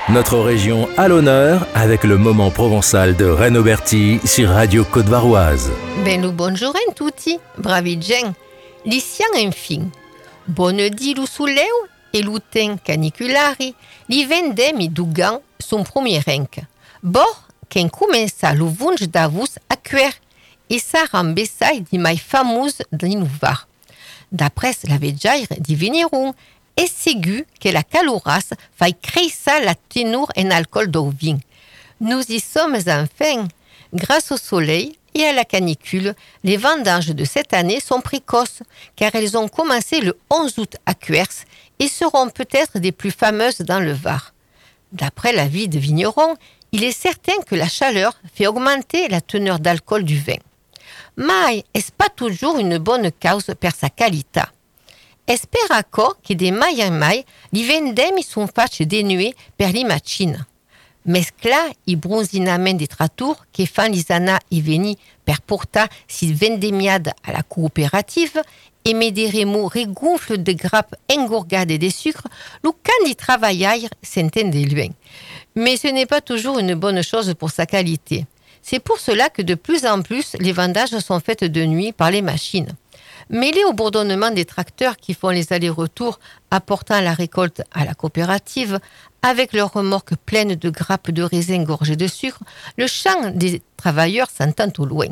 Notre région à l'honneur avec le moment provençal de Renaud Berti sur Radio Côte-Varoise. Ben bonjour a tutti, bravi gen. Lician enfin. Bonne di lu suleu e l'uten caniculari, li vendemi dugan son premier renc. Bor, qu'en comença lu vunch d'avus a cuer, e sa rambessai di mai famous d'inuvar. D'après la vejaire di Vigneron, est ségu que la caloras faille créer la tenure en alcool d'au vin. Nous y sommes enfin. Grâce au soleil et à la canicule, les vendanges de cette année sont précoces, car elles ont commencé le 11 août à Cuers et seront peut-être des plus fameuses dans le Var. D'après l'avis de Vigneron, il est certain que la chaleur fait augmenter la teneur d'alcool du vin. Mais est-ce pas toujours une bonne cause per sa qualité? Espera che de mai en mai li vendemi son fac denué per li macina. Mescla i bronzinament de tratur che fan li anà e veni per portar si vendemiad a la coopérative e mederemo regonfle de grappes engorgades de sucre, lo can di travaillaire s'entend de luin. Mais ce n'est pas toujours une bonne chose pour sa qualité. C'est pour cela que de plus en plus les vendages sont faites de nuit par les machines. Mêlés au bourdonnement des tracteurs qui font les allers-retours apportant la récolte à la coopérative, avec leurs remorques pleines de grappes de raisin gorgées de sucre, le chant des travailleurs s'entend au loin.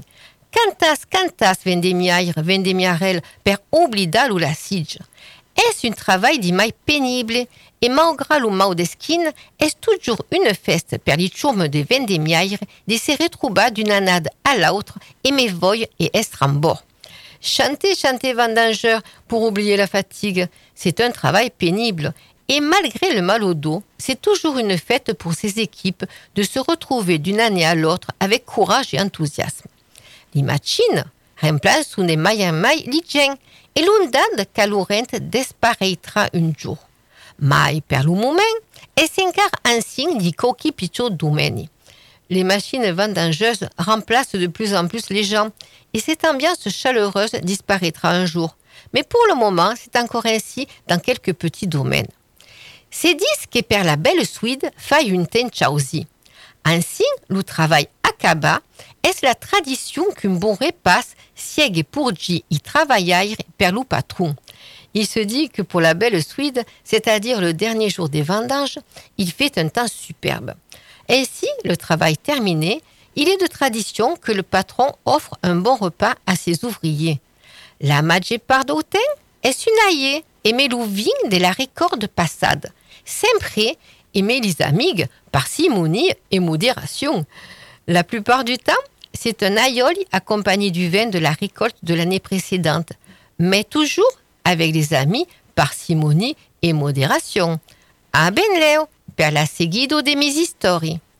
Cantas, vendemiarel per oblidar ou la sige. Est-ce un travail di mai pénible et malgré le mau d'esquine, est toujours une feste per li ciurmes de vendemiaire de se retrouver d'une année à l'autre et me voy et estrambord. Chanter vendangeur pour oublier la fatigue, c'est un travail pénible. Et malgré le mal au dos, c'est toujours une fête pour ces équipes de se retrouver d'une année à l'autre avec courage et enthousiasme. Les machines remplacent de mai en mai les gens et l'ondade calorente disparaîtra un jour. Mais per le moment, est encore un signe di coqui picciot domeni. Les machines vendangeuses remplacent de plus en plus les gens et cette ambiance chaleureuse disparaîtra un jour. Mais pour le moment, c'est encore ainsi dans quelques petits domaines. C'est dit que per la belle Suide faille une tenchausi. Ainsi, le travail acaba est la tradition qu'un bon repas siègue pour y travailler per le patron. Il se dit que pour la belle Suide, c'est-à-dire le dernier jour des vendanges, il fait un temps superbe. Ainsi, le travail terminé, il est de tradition que le patron offre un bon repas à ses ouvriers. La majeure part du temps est une et met le vin de la récolte passade. Sempre et met les amigues parcimonie et modération. La plupart du temps, c'est un aïeul accompagné du vin de la récolte de l'année précédente, mais toujours avec les amis parcimonie et modération. A ben leo, per la seguido de mes histoires.